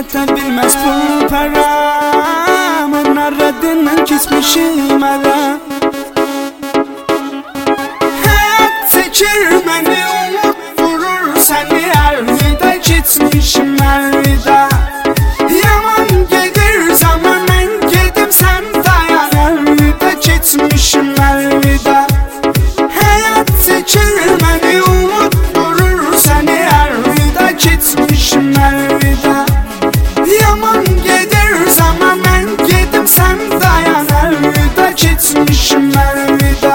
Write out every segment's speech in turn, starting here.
Qiymətə bilməz pul param, onlar rəddindən keçmişim ara. Həyat çəkir məni, umut vurur səni, əlvida keçmişim əlvida. Yaman gedir zaman, mən gedim sən dayan, əlvida keçmişim əlvida. Həyat çəkir məni, umut vurur səni, əlvida keçmişim əlvida. Yaman gedir zaman, mən gedim sən dayan, əlvida keçmişim əlvida.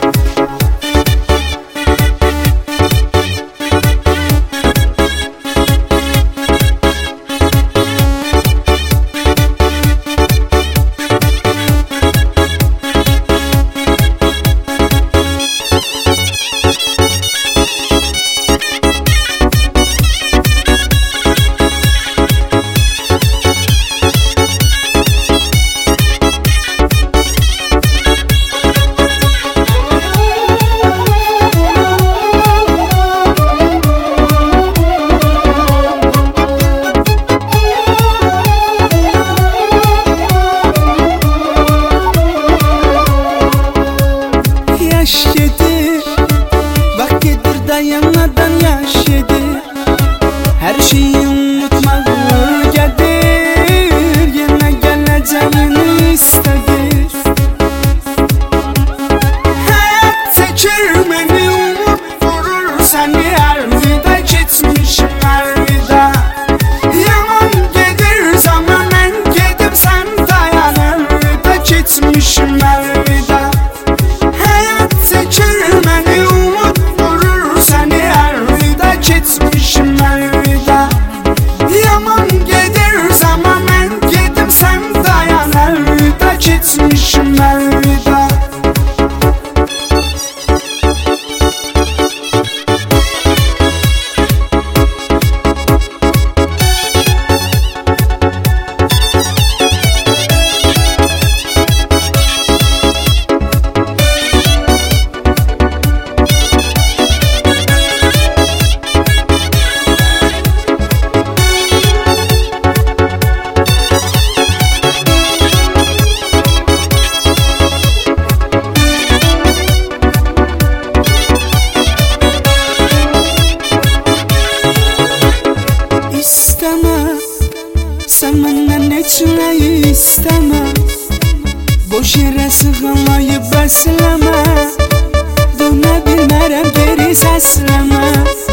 Yaş gedir, vaxt gedir dayanmadan yaş gedir. Hər şeyi unutmağı gedir, yenə gələcəyini istədir. Həyat çəkir məni, umut vurur səni, əlvida keçmişim əlvida. Yaman gedir zaman, mən gedim sən dayan, əlvida keçmişim əlvida. Çəkir məni, umut vurur səni, əlvida keçmişim əlvida. Yaman gedir zaman, mən gedim sən dayan, əlvida keçmişim əlvida. Sən məndən heç nəyi istəmə, boş yerə sığınmayıb bəsləmə. Dönə bilmərəm geri səsləmə.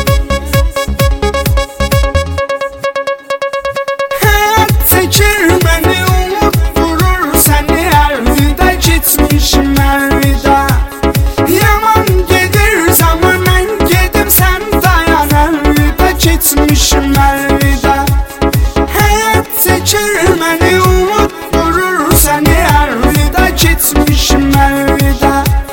Həyat çəkir məni, umut vurur səni, əlvida keçmişim əlvida. Yaman gedir zaman, mən gedim sən dayan, əlvida keçmişim əlvida. Çəkir məni, umut vurur səni, əlvida keçmişim əlvida.